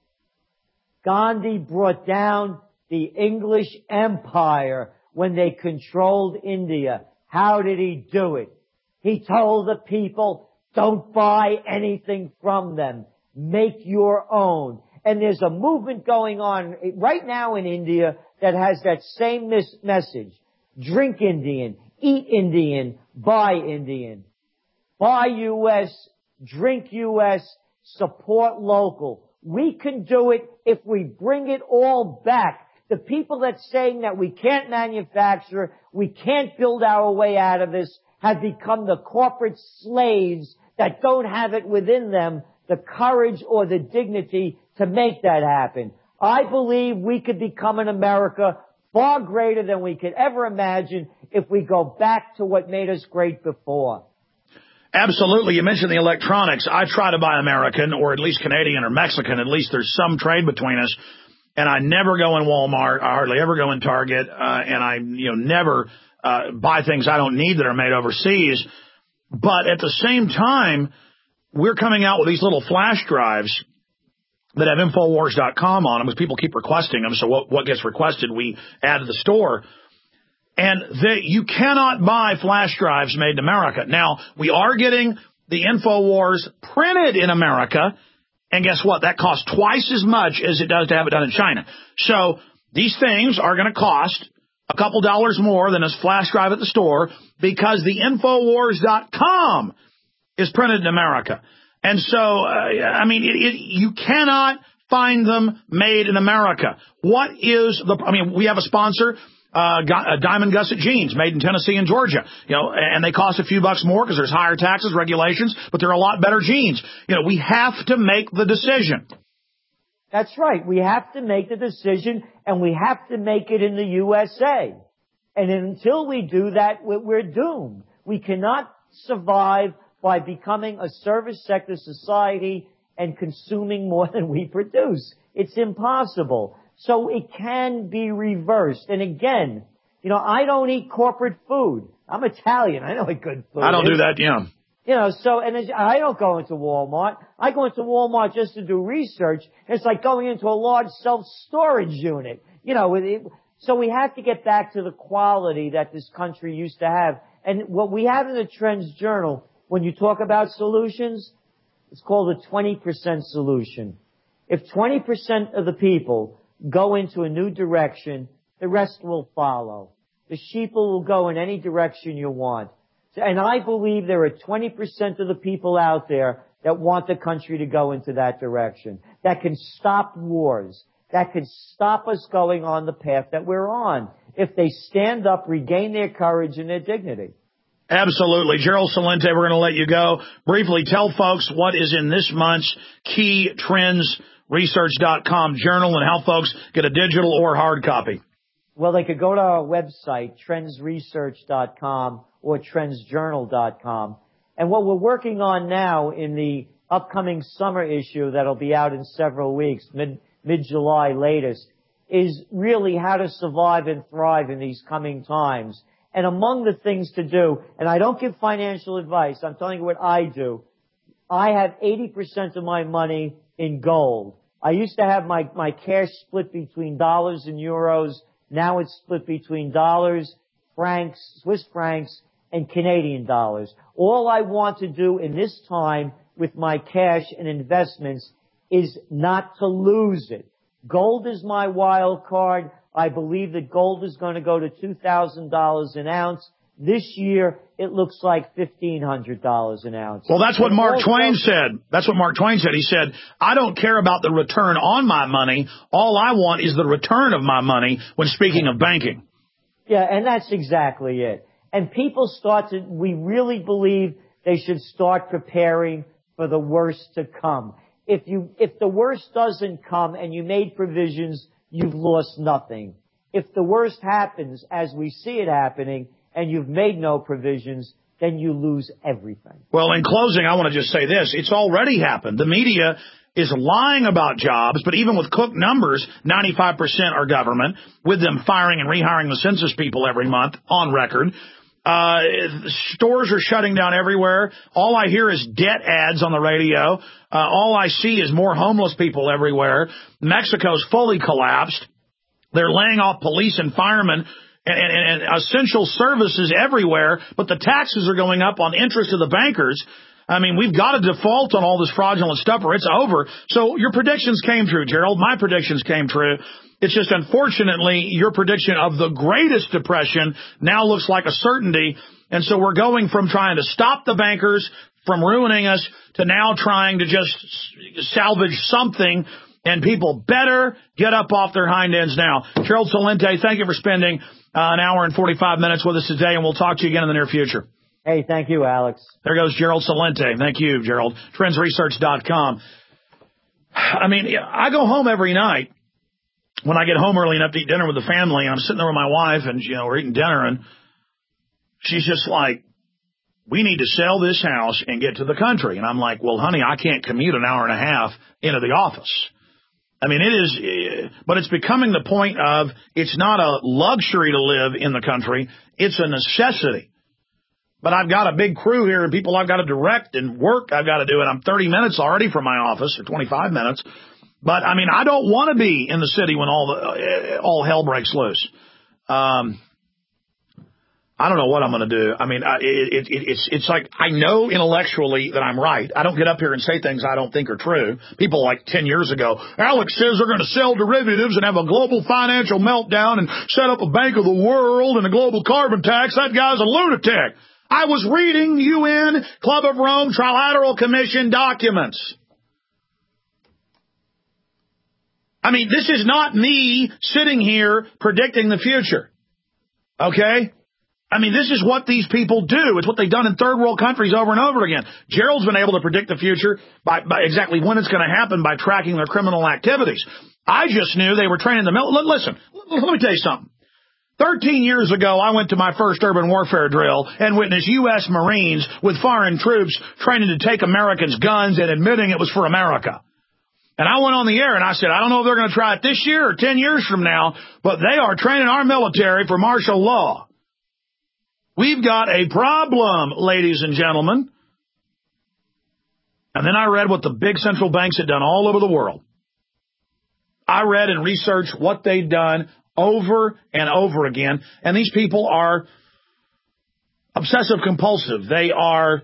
Gandhi brought down the English Empire when they controlled India. How did he do it? He told the people, don't buy anything from them. Make your own. And there's a movement going on right now in India that has that same message. Drink Indian, eat Indian, buy Indian. Buy U.S., drink U.S., support local. We can do it if we bring it all back. The people that's saying that we can't manufacture, we can't build our way out of this, have become the corporate slaves that don't have it within them, the courage or the dignity to make that happen. I believe we could become an America far greater than we could ever imagine if we go back to what made us great before. Absolutely. You mentioned the electronics. I try to buy American or at least Canadian or Mexican. At least there's some trade between us. And I never go in Walmart. I hardly ever go in Target. And I, never buy things I don't need that are made overseas. But at the same time, we're coming out with these little flash drives that have Infowars.com on them because people keep requesting them. So what gets requested, we add to the store. And you cannot buy flash drives made in America. Now, we are getting the Infowars printed in America. And guess what? That costs twice as much as it does to have it done in China. So these things are going to cost a couple dollars more than a flash drive at the store because the Infowars.com is printed in America. And so, you cannot find them made in America. We have a sponsor, Diamond Gusset Jeans, made in Tennessee and Georgia, and they cost a few bucks more because there's higher taxes, regulations, but they're a lot better jeans. We have to make the decision. That's right. We have to make the decision, and we have to make it in the USA. And until we do that, we're doomed. We cannot survive by becoming a service sector society and consuming more than we produce. It's impossible. So it can be reversed. And again, I don't eat corporate food. I'm Italian. I know what good food is. I don't do that, I don't go into Walmart. I go into Walmart just to do research. It's like going into a large self-storage unit. So we have to get back to the quality that this country used to have. And what we have in the Trends Journal, when you talk about solutions, it's called a 20% solution. If 20% of the people go into a new direction, the rest will follow. The sheep will go in any direction you want. And I believe there are 20% of the people out there that want the country to go into that direction, that can stop wars, that can stop us going on the path that we're on, if they stand up, regain their courage and their dignity. Absolutely. Gerald Celente, we're going to let you go. Briefly, tell folks what is in this month's key trendsresearch.com journal and how folks get a digital or hard copy. Well, they could go to our website, trendsresearch.com or trendsjournal.com. And what we're working on now in the upcoming summer issue that'll be out in several weeks, mid-July latest, is really how to survive and thrive in these coming times. And among the things to do, and I don't give financial advice, I'm telling you what I do. I have 80% of my money in gold. I used to have my cash split between dollars and euros. Now it's split between dollars, francs, Swiss francs, and Canadian dollars. All I want to do in this time with my cash and investments is not to lose it. Gold is my wild card. I believe that gold is going to go to $2,000 an ounce. This year, it looks like $1,500 an ounce. Well, that's what Mark Twain said. That's what Mark Twain said. He said, I don't care about the return on my money. All I want is the return of my money when speaking of banking. Yeah, and that's exactly it. And people we really believe they should start preparing for the worst to come. If the worst doesn't come and you made provisions, you've lost nothing. If the worst happens as we see it happening and you've made no provisions, then you lose everything. Well, in closing, I want to just say this. It's already happened. The media is lying about jobs, but even with Cook numbers, 95% are government, with them firing and rehiring the census people every month on record. Stores are shutting down everywhere. All I hear is debt ads on the radio. All I see is more homeless people everywhere. Mexico's fully collapsed. They're laying off police and firemen and essential services everywhere, but the taxes are going up on interest of the bankers. I mean, we've got to default on all this fraudulent stuff or it's over. So your predictions came true, Gerald. My predictions came true. It's just, unfortunately, your prediction of the greatest depression now looks like a certainty. And so we're going from trying to stop the bankers from ruining us to now trying to just salvage something. And people better get up off their hind ends now. Gerald Celente, thank you for spending an hour and 45 minutes with us today, and we'll talk to you again in the near future. Hey, thank you, Alex. There goes Gerald Celente. Thank you, Gerald. TrendsResearch.com. I mean, I go home every night when I get home early enough to eat dinner with the family, and I'm sitting there with my wife, and, we're eating dinner, and she's just like, we need to sell this house and get to the country. And I'm like, well, honey, I can't commute an hour and a half into the office. I mean, it is, but it's becoming the point of it's not a luxury to live in the country. It's a necessity. But I've got a big crew here and people I've got to direct and work I've got to do. And I'm 30 minutes already from my office, or 25 minutes. But, I mean, I don't want to be in the city when all hell breaks loose. I don't know what I'm going to do. I mean, it's like I know intellectually that I'm right. I don't get up here and say things I don't think are true. People like 10 years ago, Alex says they're going to sell derivatives and have a global financial meltdown and set up a Bank of the World and a global carbon tax. That guy's a lunatic. I was reading UN, Club of Rome, Trilateral Commission documents. I mean, this is not me sitting here predicting the future. Okay? I mean, this is what these people do. It's what they've done in third world countries over and over again. Gerald's been able to predict the future by exactly when it's going to happen by tracking their criminal activities. I just knew they were training the military. Listen, let me tell you something. 13 years ago, I went to my first urban warfare drill and witnessed U.S. Marines with foreign troops training to take Americans' guns and admitting it was for America. And I went on the air and I said, I don't know if they're going to try it this year or 10 years from now, but they are training our military for martial law. We've got a problem, ladies and gentlemen. And then I read what the big central banks had done all over the world. I read and researched what they'd done over and over again. And these people are obsessive compulsive. They are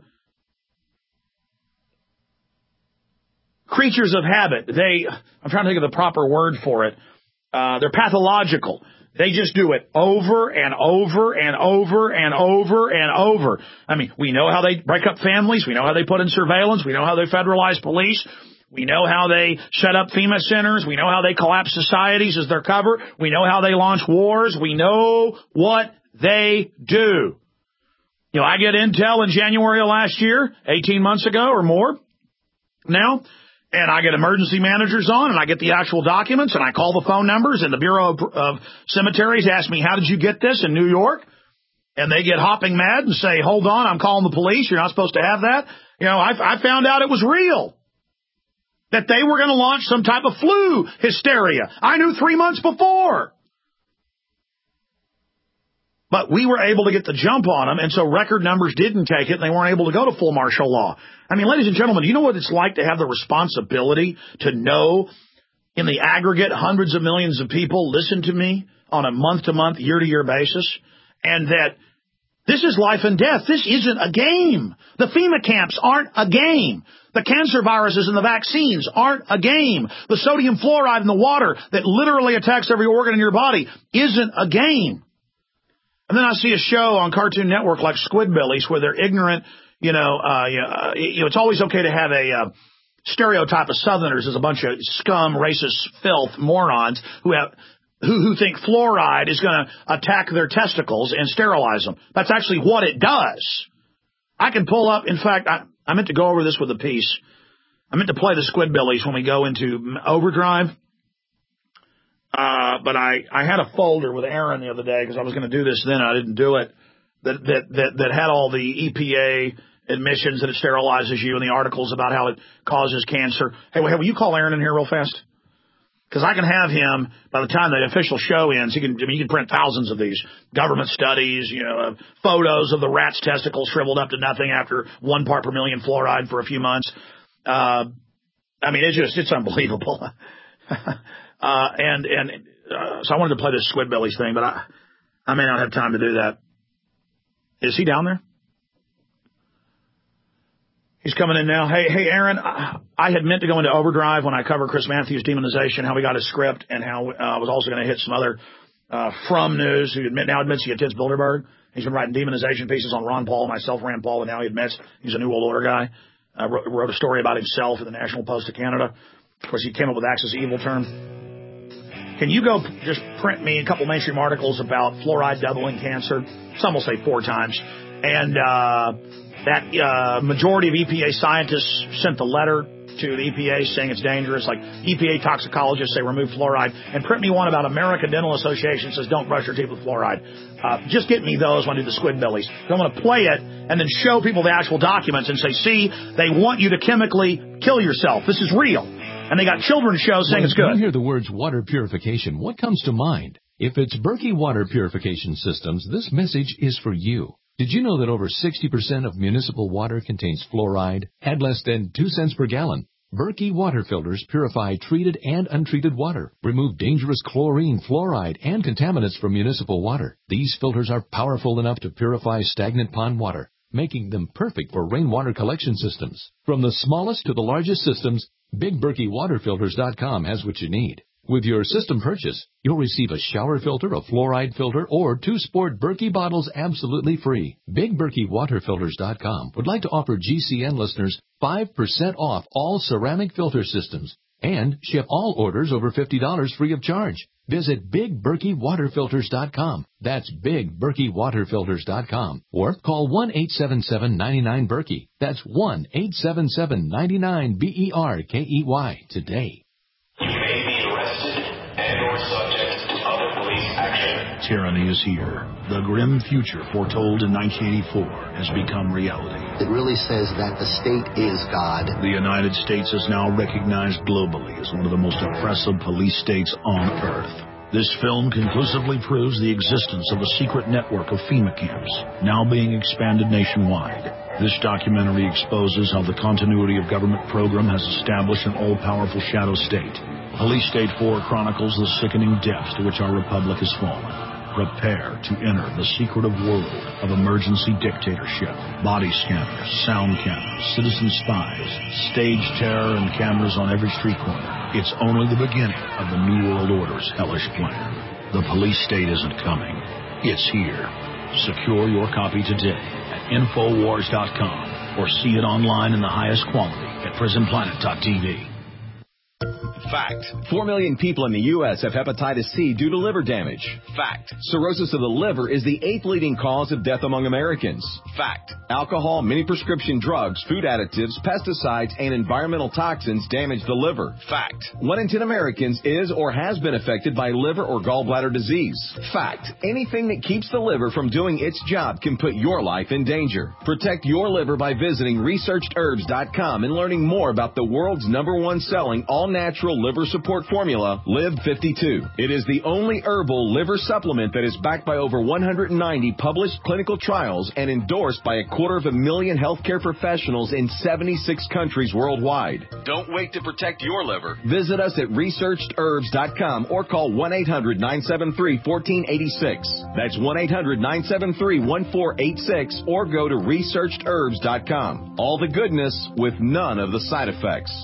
creatures of habit. I'm trying to think of the proper word for it. They're pathological. They just do it over and over and over and over and over. I mean, we know how they break up families. We know how they put in surveillance. We know how they federalize police. We know how they set up FEMA centers. We know how they collapse societies as their cover. We know how they launch wars. We know what they do. I get intel in January of last year, 18 months ago or more now. And I get emergency managers on, and I get the actual documents, and I call the phone numbers, and the Bureau of Cemeteries ask me, how did you get this in New York? And they get hopping mad and say, hold on, I'm calling the police. You're not supposed to have that. I found out it was real, that they were going to launch some type of flu hysteria. I knew 3 months before. But we were able to get the jump on them, and so record numbers didn't take it, and they weren't able to go to full martial law. I mean, ladies and gentlemen, do you know what it's like to have the responsibility to know in the aggregate hundreds of millions of people listen to me on a month-to-month, year-to-year basis, and that this is life and death. This isn't a game. The FEMA camps aren't a game. The cancer viruses and the vaccines aren't a game. The sodium fluoride in the water that literally attacks every organ in your body isn't a game. And then I see a show on Cartoon Network like Squidbillies where they're ignorant. It's always okay to have a stereotype of Southerners as a bunch of scum, racist, filth, morons who think fluoride is going to attack their testicles and sterilize them. That's actually what it does. I can pull up. In fact, I meant to go over this with a piece. I meant to play the Squidbillies when we go into overdrive. But I had a folder with Aaron the other day because I was going to do this then. I didn't do it. That had all the EPA admissions that it sterilizes you and the articles about how it causes cancer. Hey, will you call Aaron in here real fast? Because I can have him, by the time the official show ends, he can print thousands of these government studies, photos of the rat's testicles shriveled up to nothing after 1 part per million fluoride for a few months. It's unbelievable. So I wanted to play this Squidbillies thing, but I may not have time to do that. Is he down there? He's coming in now. Hey, Aaron, I had meant to go into overdrive when I covered Chris Matthews' demonization, how we got his script, and how I was also going to hit some other From News, who now admits he attends Bilderberg. He's been writing demonization pieces on Ron Paul, myself, Rand Paul, and now he admits he's a New World Order guy. Wrote a story about himself in the National Post of Canada. Of course, he came up with Axis Evil term. Can you go just print me a couple mainstream articles about fluoride doubling cancer? Some will say 4 times. And that majority of EPA scientists sent the letter to the EPA saying it's dangerous, like EPA toxicologists say remove fluoride, and print me one about American Dental Association says don't brush your teeth with fluoride. Just get me those when I do the Squidbillies. I'm going to play it and then show people the actual documents and say, see, they want you to chemically kill yourself. This is real. And they got children's shows saying it's good. When you hear the words water purification, what comes to mind? If it's Berkey Water Purification Systems, this message is for you. Did you know that over 60% of municipal water contains fluoride at less than 2 cents per gallon? Berkey water filters purify treated and untreated water, remove dangerous chlorine, fluoride, and contaminants from municipal water. These filters are powerful enough to purify stagnant pond water, making them perfect for rainwater collection systems. From the smallest to the largest systems, BigBerkeyWaterFilters.com has what you need. With your system purchase, you'll receive a shower filter, a fluoride filter, or 2 sport Berkey bottles absolutely free. BigBerkeyWaterFilters.com would like to offer GCN listeners 5% off all ceramic filter systems and ship all orders over $50 free of charge. Visit BigBerkeyWaterFilters.com. That's BigBerkeyWaterFilters.com. Or call 1-877-99-BERKEY. That's 1-877-99-BERKEY today. Tyranny is here. The grim future foretold in 1984 has become reality. It really says that the state is God. The United States is now recognized globally as one of the most oppressive police states on earth. This film conclusively proves the existence of a secret network of FEMA camps, now being expanded nationwide. This documentary exposes how the continuity of government program has established an all-powerful shadow state. Police State 4 chronicles the sickening depths to which our republic has fallen. Prepare to enter the secretive world of emergency dictatorship. Body scanners, sound cameras, citizen spies, stage terror, and cameras on every street corner. It's only the beginning of the New World Order's hellish plan. The police state isn't coming. It's here. Secure your copy today at Infowars.com or see it online in the highest quality at PrisonPlanet.tv. Fact. 4 million people in the U.S. have hepatitis C due to liver damage. Fact. Cirrhosis of the liver is the 8th leading cause of death among Americans. Fact. Alcohol, many prescription drugs, food additives, pesticides, and environmental toxins damage the liver. Fact. 1 in 10 Americans is or has been affected by liver or gallbladder disease. Fact. Anything that keeps the liver from doing its job can put your life in danger. Protect your liver by visiting ResearchedHerbs.com and learning more about the world's #1 selling all-natural liver support formula, Live 52. It is the only herbal liver supplement that is backed by over 190 published clinical trials and endorsed by 250,000 healthcare professionals in 76 countries worldwide. Don't wait to protect your liver. Visit us at ResearchedHerbs.com or call 1-800-973-1486. That's 1-800-973-1486 or go to ResearchedHerbs.com. All the goodness with none of the side effects.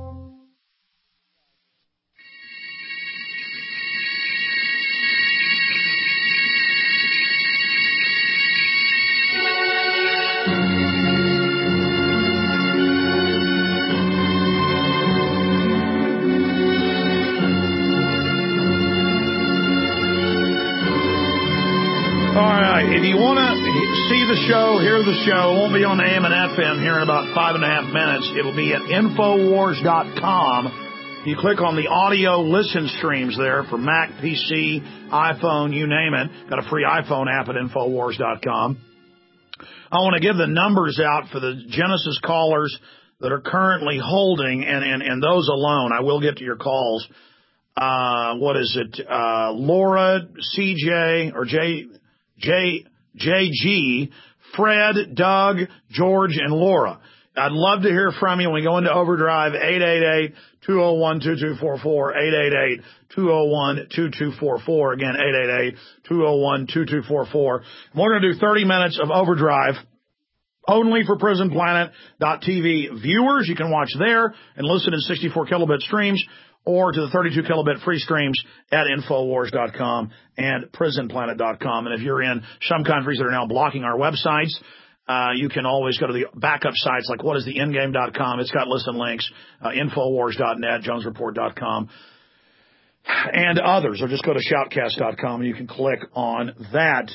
If you want to see the show, hear the show, it won't be on AM and FM here in about 5.5 minutes. It'll be at Infowars.com. You click on the audio listen streams there for Mac, PC, iPhone, you name it. Got a free iPhone app at Infowars.com. I want to give the numbers out for the Genesis callers that are currently holding, and those alone. I will get to your calls. what is it? Laura, CJ, or JG, Fred, Doug, George, and Laura. I'd love to hear from you when we go into overdrive. 888-201-2244, 888-201-2244. Again, 888-201-2244. We're going to do 30 minutes of overdrive only for PrisonPlanet.tv viewers. You can watch there and listen in 64 kilobit streams, or to the 32 kilobit free streams at Infowars.com and PrisonPlanet.com. And if you're in some countries that are now blocking our websites, you can always go to the backup sites like whatistheendgame.com. It's got lists and links, Infowars.net, JonesReport.com, and others. Or just go to Shoutcast.com and you can click on that.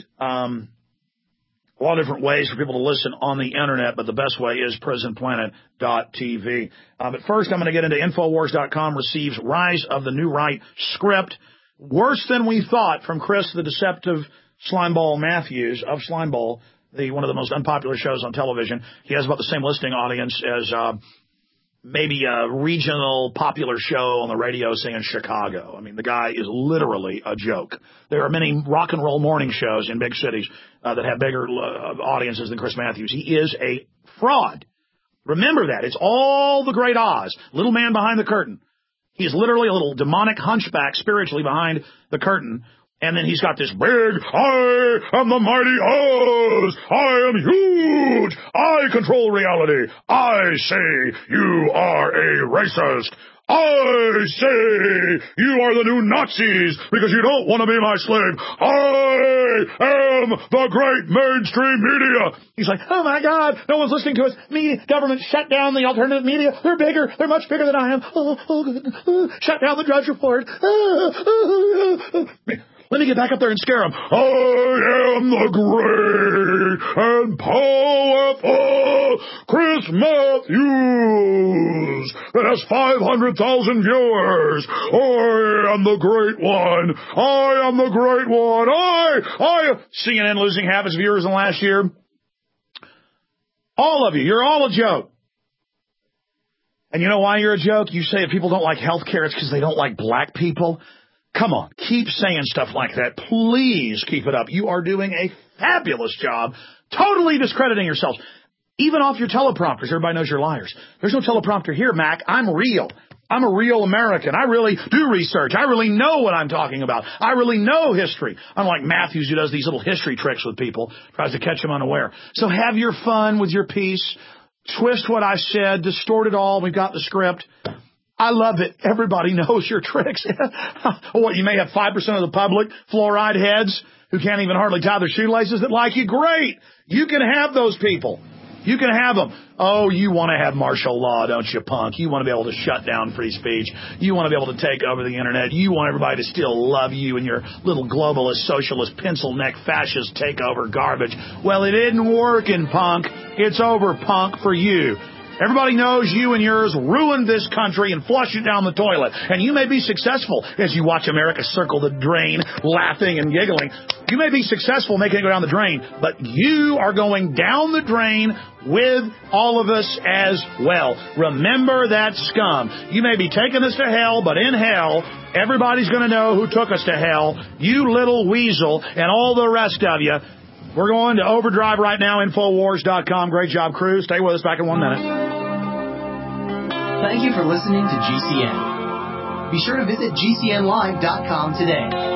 A lot of different ways for people to listen on the internet, but the best way is PrisonPlanet.tv. But first, I'm going to get into Infowars.com receives Rise of the New Right script. Worse than we thought, from Chris the Deceptive Slimeball Matthews of Slimeball, one of the most unpopular shows on television. He has about the same listening audience as maybe a regional popular show on the radio, say, in Chicago. I mean, the guy is literally a joke. There are many rock and roll morning shows in big cities that have bigger audiences than Chris Matthews. He is a fraud. Remember that. It's all the great Oz, little man behind the curtain. He is literally a little demonic hunchback spiritually behind the curtain. And then he's got this big, I am the mighty Oz. I am huge. I control reality. I say you are a racist. I say you are the new Nazis because you don't want to be my slave. I am the great mainstream media. He's like, oh my God, no one's listening to us. Media, government shut down the alternative media. They're bigger. They're much bigger than I am. Shut down the Drudge Report. Let me get back up there and scare him. I am the great and powerful Chris Matthews that has 500,000 viewers. I am the great one. I am the great one. CNN losing half its viewers in the last year. All of you, you're all a joke. And you know why you're a joke? You say if people don't like health care, it's because they don't like black people. Come on, keep saying stuff like that. Please keep it up. You are doing a fabulous job, totally discrediting yourselves. Even off your teleprompters, everybody knows you're liars. There's no teleprompter here, Mac. I'm real. I'm a real American. I really do research. I really know what I'm talking about. I really know history. Unlike Matthews, who does these little history tricks with people, tries to catch them unaware. So have your fun with your piece. Twist what I said. Distort it all. We've got the script. I love it. Everybody knows your tricks. What, you may have 5% of the public, fluoride heads, who can't even hardly tie their shoelaces, that like you. Great. You can have those people. You can have them. Oh, you want to have martial law, don't you, punk? You want to be able to shut down free speech. You want to be able to take over the internet. You want everybody to still love you and your little globalist, socialist, pencil neck, fascist takeover garbage. Well, it isn't working, punk. It's over, punk, for you. Everybody knows you and yours ruined this country and flush it down the toilet. And you may be successful as you watch America circle the drain, laughing and giggling. You may be successful making it go down the drain, but you are going down the drain with all of us as well. Remember that scum. You may be taking us to hell, but in hell, everybody's going to know who took us to hell. You little weasel and all the rest of you. We're going to overdrive right now, Infowars.com. Great job, crew. Stay with us. Back in 1 minute. Thank you for listening to GCN. Be sure to visit GCNlive.com today.